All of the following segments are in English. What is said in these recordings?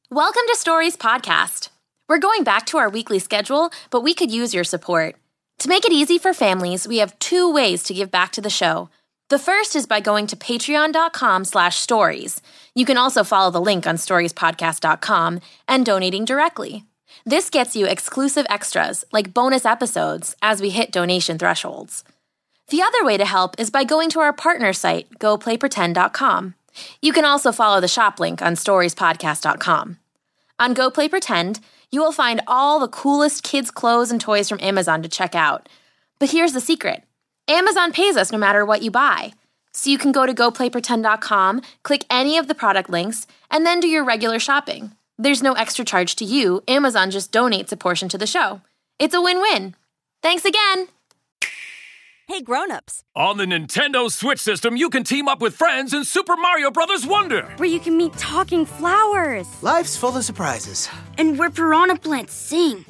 Welcome to Stories Podcast. We're going back to our weekly schedule, but we could use your support. To make it easy for families, we have 2 ways to give back to the show. The first is by going to patreon.com/stories. You can also follow the link on storiespodcast.com and donating directly. This gets you exclusive extras, like bonus episodes, as we hit donation thresholds. The other way to help is by going to our partner site, goplaypretend.com. You can also follow the shop link on storiespodcast.com. On Go Play Pretend, you will find all the coolest kids' clothes and toys from Amazon to check out. But here's the secret. Amazon pays us no matter what you buy. So you can go to goplaypretend.com, click any of the product links, and then do your regular shopping. There's no extra charge to you. Amazon just donates a portion to the show. It's a win-win. Thanks again! Hey, grown-ups. On the Nintendo Switch system, you can team up with friends in Super Mario Bros. Wonder. Where you can meet talking flowers. Life's full of surprises. And where piranha plants sing.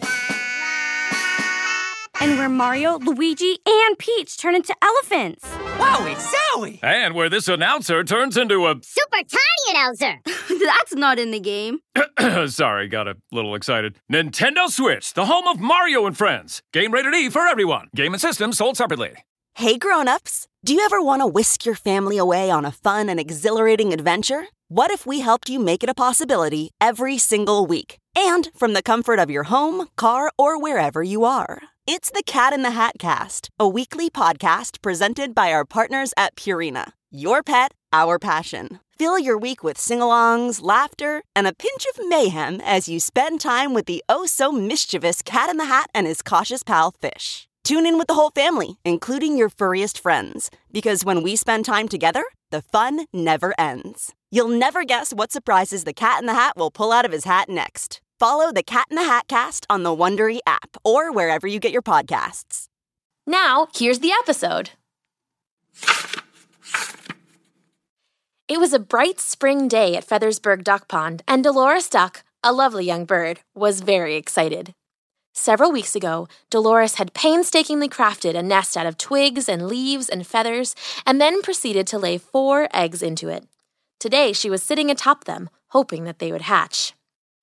And where Mario, Luigi, and Peach turn into elephants. Wowie zowie! And where this announcer turns into a... Super tiny announcer! That's not in the game. Sorry, got a little excited. Nintendo Switch, the home of Mario and Friends. Game rated E for everyone. Game and system sold separately. Hey grown-ups, do you ever want to whisk your family away on a fun and exhilarating adventure? What if we helped you make it a possibility every single week? And from the comfort of your home, car, or wherever you are. It's the Cat in the Hat Cast, a weekly podcast presented by our partners at Purina. Your pet, our passion. Fill your week with sing-alongs, laughter, and a pinch of mayhem as you spend time with the oh-so-mischievous Cat in the Hat and his cautious pal, Fish. Tune in with the whole family, including your furriest friends, because when we spend time together, the fun never ends. You'll never guess what surprises the Cat in the Hat will pull out of his hat next. Follow the Cat in the Hat Cast on the Wondery app or wherever you get your podcasts. Now, here's the episode. It was a bright spring day at Feathersburg Duck Pond, and Dolores Duck, a lovely young bird, was very excited. Several weeks ago, Dolores had painstakingly crafted a nest out of twigs and leaves and feathers, and then proceeded to lay 4 eggs into it. Today, she was sitting atop them, hoping that they would hatch.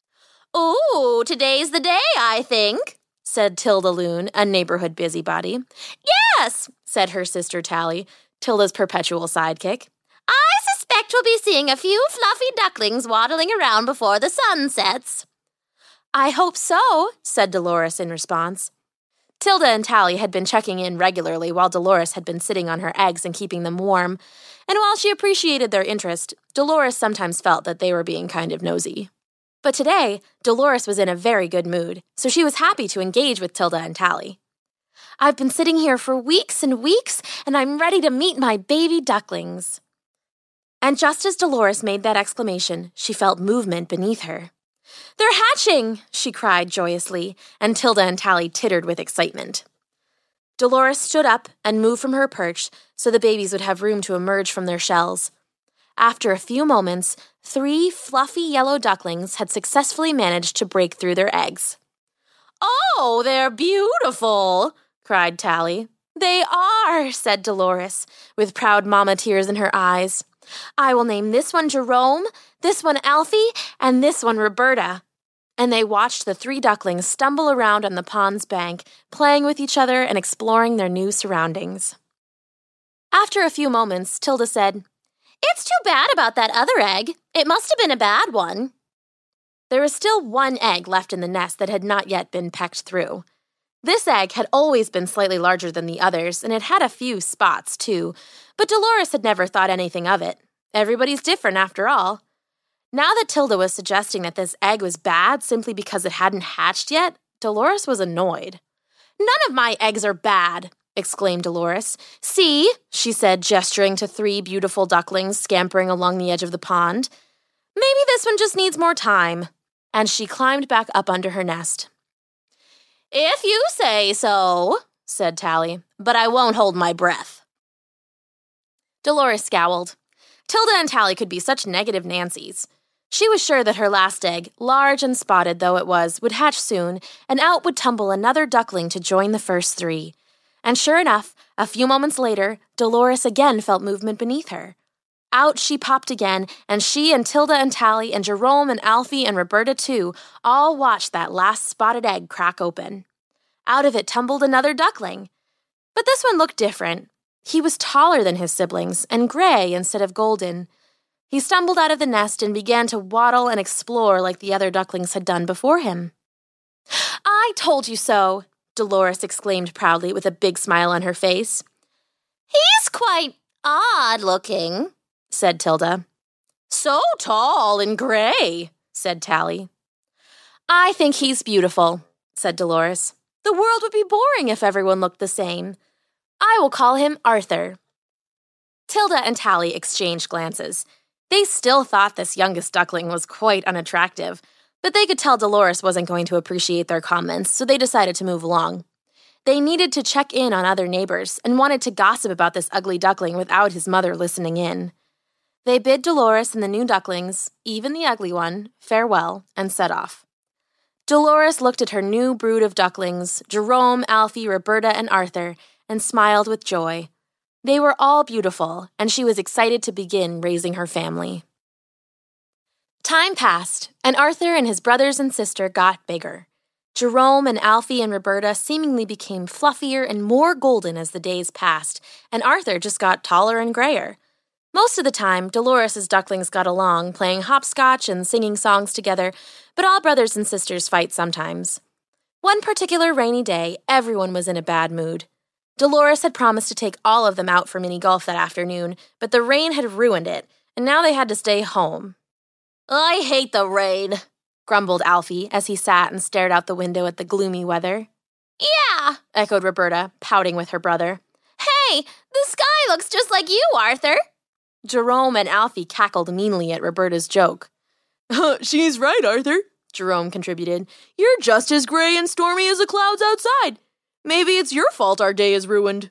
"Ooh, today's the day, I think," said Tilda Loon, a neighborhood busybody. "Yes," said her sister Tally, Tilda's perpetual sidekick. "I suspect we'll be seeing a few fluffy ducklings waddling around before the sun sets." "I hope so," said Dolores in response. Tilda and Tally had been checking in regularly while Dolores had been sitting on her eggs and keeping them warm, and while she appreciated their interest, Dolores sometimes felt that they were being kind of nosy. But today, Dolores was in a very good mood, so she was happy to engage with Tilda and Tally. "I've been sitting here for weeks and weeks, and I'm ready to meet my baby ducklings." And just as Dolores made that exclamation, she felt movement beneath her. "They're hatching!" she cried joyously, and Tilda and Tally tittered with excitement. Dolores stood up and moved from her perch so the babies would have room to emerge from their shells. After a few moments, 3 fluffy yellow ducklings had successfully managed to break through their eggs. "Oh, they're beautiful!" cried Tally. "They are," said Dolores, with proud mama tears in her eyes. "I will name this one Jerome, this one Alfie, and this one Roberta." And they watched the 3 ducklings stumble around on the pond's bank, playing with each other and exploring their new surroundings. After a few moments, Tilda said, "It's too bad about that other egg. It must have been a bad one." There was still 1 egg left in the nest that had not yet been pecked through. This egg had always been slightly larger than the others, and it had a few spots, too, but Dolores had never thought anything of it. Everybody's different, after all. Now that Tilda was suggesting that this egg was bad simply because it hadn't hatched yet, Dolores was annoyed. "None of my eggs are bad," exclaimed Dolores. "See," she said, gesturing to 3 beautiful ducklings scampering along the edge of the pond. "Maybe this one just needs more time." And she climbed back up under her nest. "If you say so," said Tally, "but I won't hold my breath." Dolores scowled. Tilda and Tally could be such negative Nancys. She was sure that her last egg, large and spotted though it was, would hatch soon, and out would tumble another duckling to join the first 3. And sure enough, a few moments later, Dolores again felt movement beneath her. Out she popped again, and she and Tilda and Tally and Jerome and Alfie and Roberta, too, all watched that last spotted egg crack open. Out of it tumbled another duckling. But this one looked different. He was taller than his siblings, and gray instead of golden. He stumbled out of the nest and began to waddle and explore like the other ducklings had done before him. "I told you so," Dolores exclaimed proudly with a big smile on her face. "He's quite odd-looking," said Tilda. "So tall and gray," said Tally. "I think he's beautiful," said Dolores. "The world would be boring if everyone looked the same. I will call him Arthur." Tilda and Tally exchanged glances. They still thought this youngest duckling was quite unattractive, but they could tell Dolores wasn't going to appreciate their comments, so they decided to move along. They needed to check in on other neighbors and wanted to gossip about this ugly duckling without his mother listening in. They bid Dolores and the new ducklings, even the ugly one, farewell and set off. Dolores looked at her new brood of ducklings, Jerome, Alfie, Roberta, and Arthur, and smiled with joy. They were all beautiful, and she was excited to begin raising her family. Time passed, and Arthur and his brothers and sister got bigger. Jerome and Alfie and Roberta seemingly became fluffier and more golden as the days passed, and Arthur just got taller and grayer. Most of the time, Dolores' ducklings got along, playing hopscotch and singing songs together, but all brothers and sisters fight sometimes. One particular rainy day, everyone was in a bad mood. Dolores had promised to take all of them out for mini golf that afternoon, but the rain had ruined it, and now they had to stay home. "I hate the rain," grumbled Alfie as he sat and stared out the window at the gloomy weather. "Yeah," echoed Roberta, pouting with her brother. "Hey, the sky looks just like you, Arthur." Jerome and Alfie cackled meanly at Roberta's joke. "She's right, Arthur," Jerome contributed. "You're just as gray and stormy as the clouds outside. Maybe it's your fault our day is ruined."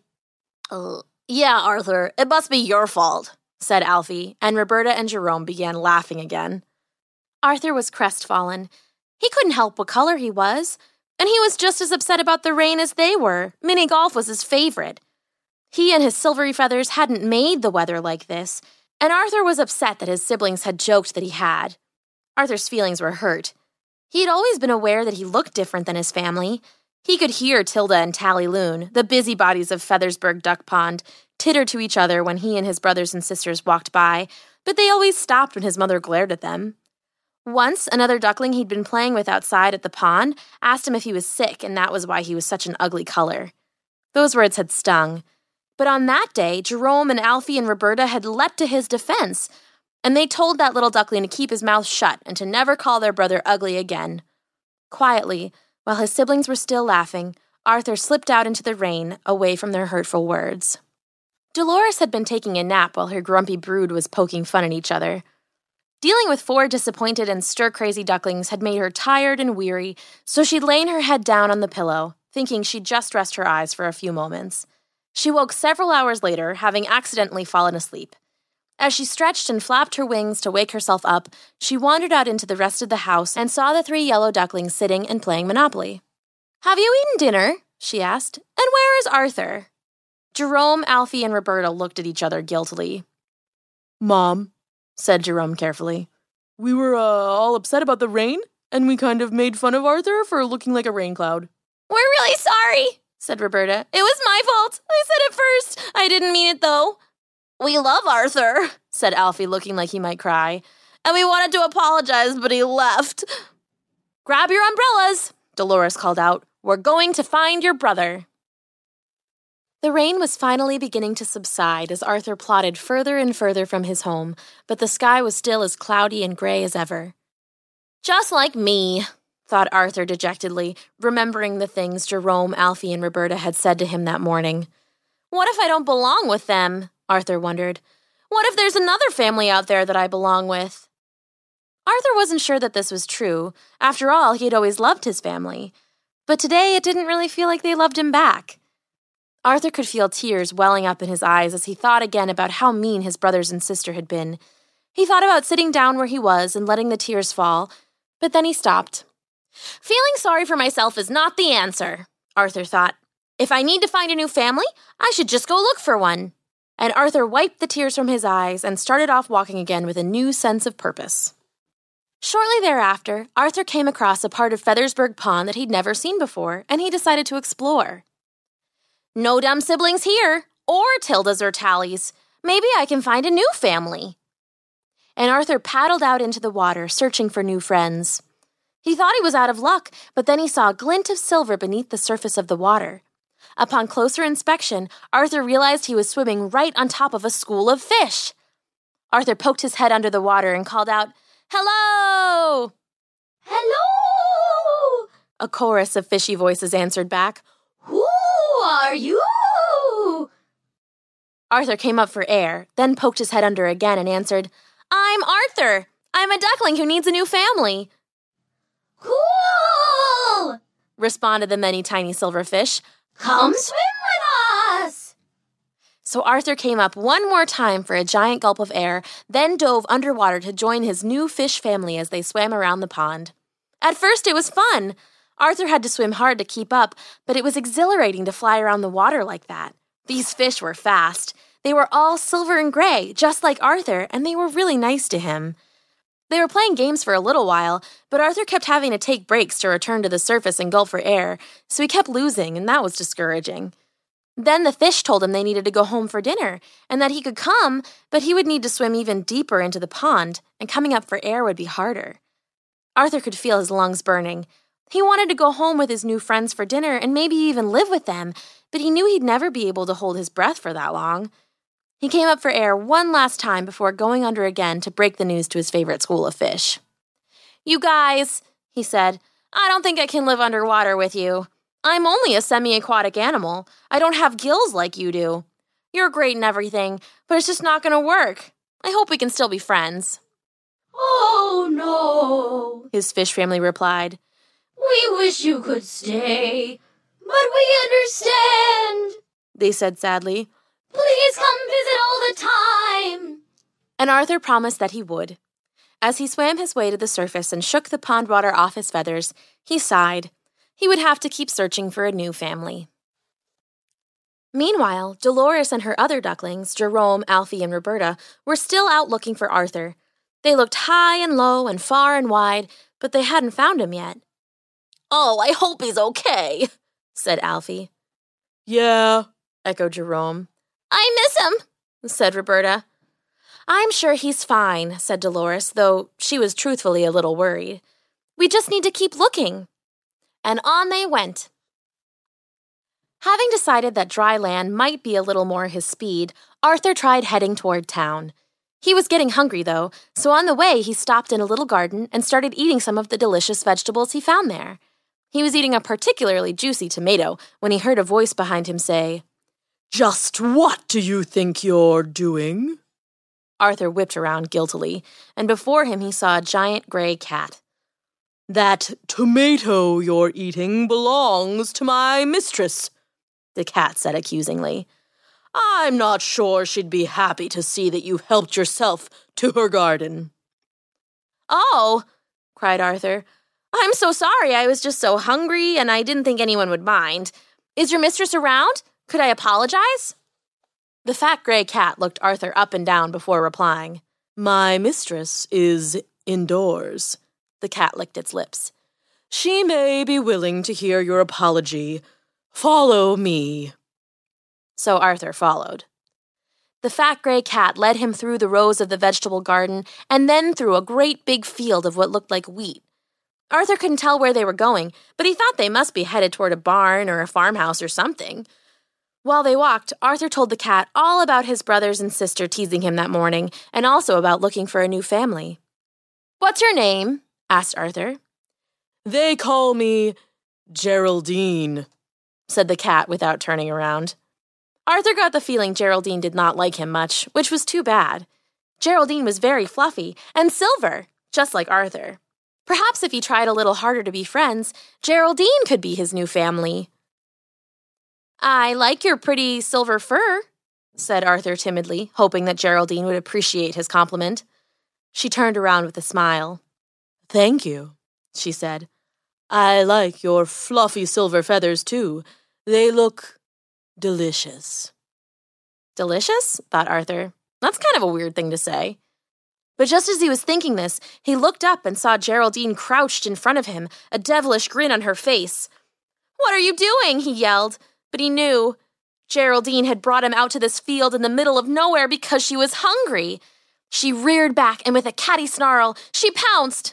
"Yeah, Arthur, it must be your fault," said Alfie, and Roberta and Jerome began laughing again. Arthur was crestfallen. He couldn't help what color he was, and he was just as upset about the rain as they were. Mini golf was his favorite. He and his silvery feathers hadn't made the weather like this, and Arthur was upset that his siblings had joked that he had. Arthur's feelings were hurt. He had always been aware that he looked different than his family. He could hear Tilda and Tally Loon, the busybodies of Feathersburg Duck Pond, titter to each other when he and his brothers and sisters walked by, but they always stopped when his mother glared at them. Once, another duckling he'd been playing with outside at the pond asked him if he was sick, and that was why he was such an ugly color. Those words had stung. But on that day, Jerome and Alfie and Roberta had leapt to his defense, and they told that little duckling to keep his mouth shut and to never call their brother ugly again. Quietly, while his siblings were still laughing, Arthur slipped out into the rain, away from their hurtful words. Dolores had been taking a nap while her grumpy brood was poking fun at each other. Dealing with 4 disappointed and stir-crazy ducklings had made her tired and weary, so she'd lain her head down on the pillow, thinking she'd just rest her eyes for a few moments. She woke several hours later, having accidentally fallen asleep. As she stretched and flapped her wings to wake herself up, she wandered out into the rest of the house and saw the 3 yellow ducklings sitting and playing Monopoly. "Have you eaten dinner?" she asked. "And where is Arthur?" Jerome, Alfie, and Roberta looked at each other guiltily. "Mom," said Jerome carefully, "we were all upset about the rain, and we kind of made fun of Arthur for looking like a rain cloud." "We're really sorry," said Roberta. "It was my fault. I said it first. I didn't mean it, though." "We love Arthur," said Alfie, looking like he might cry. "And we wanted to apologize, but he left." "Grab your umbrellas," Dolores called out. "We're going to find your brother." The rain was finally beginning to subside as Arthur plodded further and further from his home, but the sky was still as cloudy and gray as ever. "Just like me," thought Arthur dejectedly, remembering the things Jerome, Alfie, and Roberta had said to him that morning. "What if I don't belong with them?" Arthur wondered. "What if there's another family out there that I belong with?" Arthur wasn't sure that this was true. After all, he had always loved his family. But today it didn't really feel like they loved him back. Arthur could feel tears welling up in his eyes as he thought again about how mean his brothers and sister had been. He thought about sitting down where he was and letting the tears fall, but then he stopped. "Feeling sorry for myself is not the answer," Arthur thought. "If I need to find a new family, I should just go look for one." And Arthur wiped the tears from his eyes and started off walking again with a new sense of purpose. Shortly thereafter, Arthur came across a part of Feathersburg Pond that he'd never seen before, and he decided to explore. No dumb siblings here, or Tildas or Tallies. Maybe I can find a new family. And Arthur paddled out into the water, searching for new friends. He thought he was out of luck, but then he saw a glint of silver beneath the surface of the water. Upon closer inspection, Arthur realized he was swimming right on top of a school of fish. Arthur poked his head under the water and called out, "Hello!" Hello! A chorus of fishy voices answered back. Who are you? Arthur came up for air, then poked his head under again and answered, "I'm Arthur. I'm a duckling who needs a new family." Cool! Responded the many tiny silver fish. Come swim with us! So Arthur came up one more time for a giant gulp of air, then dove underwater to join his new fish family as they swam around the pond. At first it was fun. Arthur had to swim hard to keep up, but it was exhilarating to fly around the water like that. These fish were fast. They were all silver and gray, just like Arthur, and they were really nice to him. They were playing games for a little while, but Arthur kept having to take breaks to return to the surface and gulp for air, so he kept losing, and that was discouraging. Then the fish told him they needed to go home for dinner, and that he could come, but he would need to swim even deeper into the pond, and coming up for air would be harder. Arthur could feel his lungs burning. He wanted to go home with his new friends for dinner and maybe even live with them, but he knew he'd never be able to hold his breath for that long. He came up for air one last time before going under again to break the news to his favorite school of fish. "You guys," he said, "I don't think I can live underwater with you. I'm only a semi-aquatic animal. I don't have gills like you do. You're great and everything, but it's just not going to work. I hope we can still be friends." Oh no, his fish family replied. "We wish you could stay, but we understand," they said sadly. "Please come visit all the time." And Arthur promised that he would. As he swam his way to the surface and shook the pond water off his feathers, he sighed. He would have to keep searching for a new family. Meanwhile, Dolores and her other ducklings, Jerome, Alfie, and Roberta, were still out looking for Arthur. They looked high and low and far and wide, but they hadn't found him yet. "Oh, I hope he's okay," said Alfie. "Yeah," echoed Jerome. "I miss him," said Roberta. "I'm sure he's fine," said Dolores, though she was truthfully a little worried. "We just need to keep looking." And on they went. Having decided that dry land might be a little more his speed, Arthur tried heading toward town. He was getting hungry, though, so on the way he stopped in a little garden and started eating some of the delicious vegetables he found there. He was eating a particularly juicy tomato when he heard a voice behind him say, "Just what do you think you're doing?" Arthur whipped around guiltily, and before him he saw a giant gray cat. "That tomato you're eating belongs to my mistress," the cat said accusingly. "I'm not sure she'd be happy to see that you helped yourself to her garden." "Oh," cried Arthur. "I'm so sorry. I was just so hungry, and I didn't think anyone would mind. Is your mistress around? Could I apologize?" The fat gray cat looked Arthur up and down before replying. "My mistress is indoors." The cat licked its lips. "She may be willing to hear your apology. Follow me." So Arthur followed. The fat gray cat led him through the rows of the vegetable garden and then through a great big field of what looked like wheat. Arthur couldn't tell where they were going, but he thought they must be headed toward a barn or a farmhouse or something. While they walked, Arthur told the cat all about his brothers and sister teasing him that morning, and also about looking for a new family. "What's your name?" asked Arthur. "They call me Geraldine," said the cat without turning around. Arthur got the feeling Geraldine did not like him much, which was too bad. Geraldine was very fluffy and silver, just like Arthur. Perhaps if he tried a little harder to be friends, Geraldine could be his new family. "I like your pretty silver fur," said Arthur timidly, hoping that Geraldine would appreciate his compliment. She turned around with a smile. "Thank you," she said. "I like your fluffy silver feathers, too. They look delicious." Delicious? Thought Arthur. That's kind of a weird thing to say. But just as he was thinking this, he looked up and saw Geraldine crouched in front of him, a devilish grin on her face. "What are you doing?" he yelled, but he knew. Geraldine had brought him out to this field in the middle of nowhere because she was hungry. She reared back, and with a catty snarl, she pounced.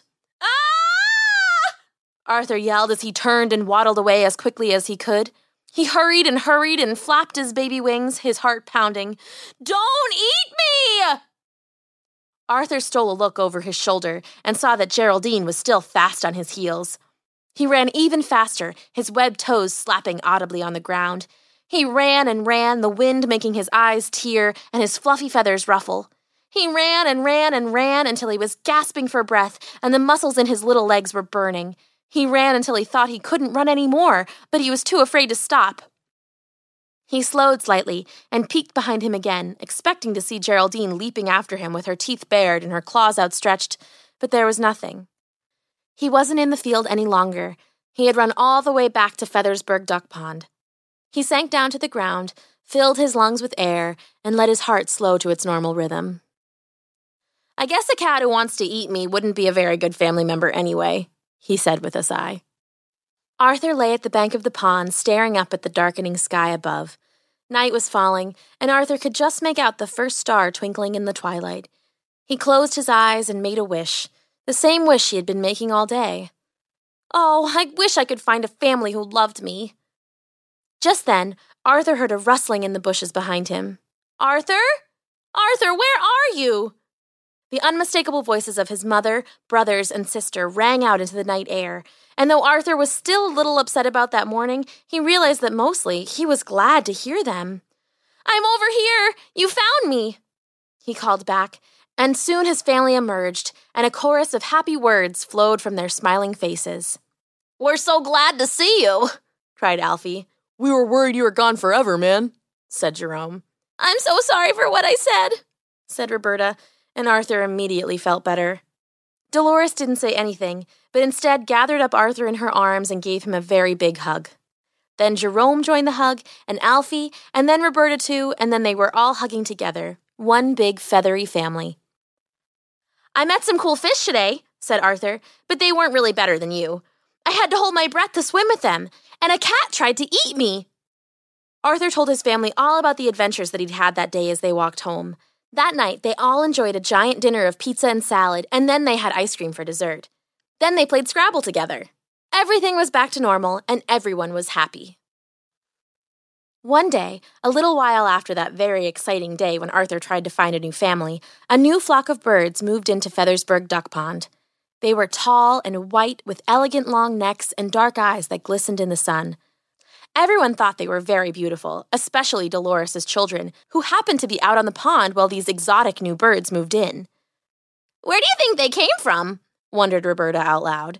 "Ah!" Arthur yelled as he turned and waddled away as quickly as he could. He hurried and flapped his baby wings, his heart pounding. "Don't eat me!" Arthur stole a look over his shoulder and saw that Geraldine was still fast on his heels. He ran even faster, his webbed toes slapping audibly on the ground. He ran and ran, the wind making his eyes tear and his fluffy feathers ruffle. He ran and ran and ran until he was gasping for breath and the muscles in his little legs were burning. He ran until he thought he couldn't run any more, but he was too afraid to stop. He slowed slightly and peeked behind him again, expecting to see Geraldine leaping after him with her teeth bared and her claws outstretched, but there was nothing. He wasn't in the field any longer. He had run all the way back to Feathersburg Duck Pond. He sank down to the ground, filled his lungs with air, and let his heart slow to its normal rhythm. "I guess a cat who wants to eat me wouldn't be a very good family member anyway," he said with a sigh. Arthur lay at the bank of the pond, staring up at the darkening sky above. Night was falling, and Arthur could just make out the first star twinkling in the twilight. He closed his eyes and made a wish, the same wish he had been making all day. "Oh, I wish I could find a family who loved me." Just then, Arthur heard a rustling in the bushes behind him. "Arthur? Arthur, where are you?" The unmistakable voices of his mother, brothers, and sister rang out into the night air, and though Arthur was still a little upset about that morning, he realized that mostly he was glad to hear them. "I'm over here! You found me!" he called back, and soon his family emerged, and a chorus of happy words flowed from their smiling faces. "We're so glad to see you!" cried Alfie. "We were worried you were gone forever, man," said Jerome. "I'm so sorry for what I said," Roberta, and Arthur immediately felt better. Dolores didn't say anything, but instead gathered up Arthur in her arms and gave him a very big hug. Then Jerome joined the hug, and Alfie, and then Roberta too, and then they were all hugging together, one big feathery family. "I met some cool fish today," said Arthur, "but they weren't really better than you. I had to hold my breath to swim with them, and a cat tried to eat me." Arthur told his family all about the adventures that he'd had that day as they walked home. That night, they all enjoyed a giant dinner of pizza and salad, and then they had ice cream for dessert. Then they played Scrabble together. Everything was back to normal, and everyone was happy. One day, a little while after that very exciting day when Arthur tried to find a new family, a new flock of birds moved into Feathersburg Duck Pond. They were tall and white with elegant long necks and dark eyes that glistened in the sun. Everyone thought they were very beautiful, especially Dolores' children, who happened to be out on the pond while these exotic new birds moved in. "Where do you think they came from?" wondered Roberta out loud.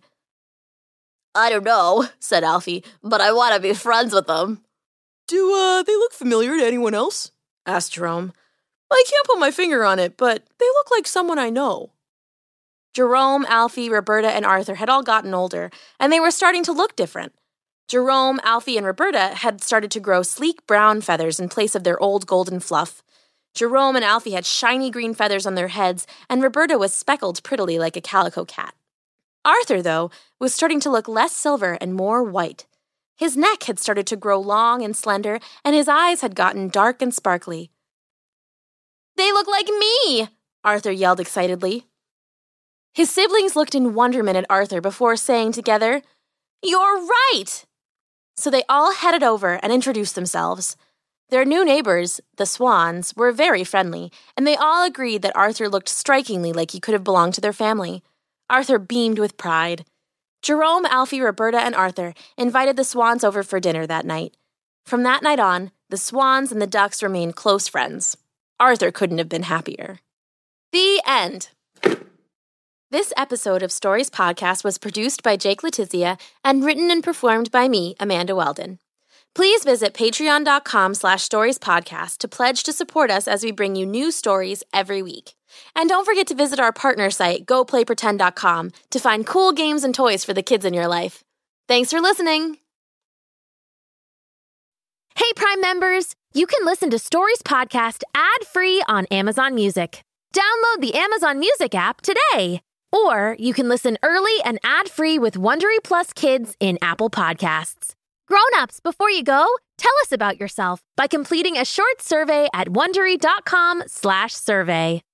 "I don't know," said Alfie, "but I want to be friends with them." "Do they look familiar to anyone else?" asked Jerome. "I can't put my finger on it, but they look like someone I know." Jerome, Alfie, Roberta, and Arthur had all gotten older, and they were starting to look different. Jerome, Alfie, and Roberta had started to grow sleek brown feathers in place of their old golden fluff. Jerome and Alfie had shiny green feathers on their heads, and Roberta was speckled prettily like a calico cat. Arthur, though, was starting to look less silver and more white. His neck had started to grow long and slender, and his eyes had gotten dark and sparkly. "They look like me!" Arthur yelled excitedly. His siblings looked in wonderment at Arthur before saying together, "You're right!" So they all headed over and introduced themselves. Their new neighbors, the Swans, were very friendly, and they all agreed that Arthur looked strikingly like he could have belonged to their family. Arthur beamed with pride. Jerome, Alfie, Roberta, and Arthur invited the Swans over for dinner that night. From that night on, the Swans and the Ducks remained close friends. Arthur couldn't have been happier. The end. This episode of Stories Podcast was produced by Jake Letizia and written and performed by me, Amanda Weldon. Please visit patreon.com/storiespodcast to pledge to support us as we bring you new stories every week. And don't forget to visit our partner site, goplaypretend.com, to find cool games and toys for the kids in your life. Thanks for listening! Hey, Prime members, you can listen to Stories Podcast ad-free on Amazon Music. Download the Amazon Music app today. Or you can listen early and ad-free with Wondery Plus Kids in Apple Podcasts. Grown-ups, before you go, tell us about yourself by completing a short survey at Wondery.com/survey.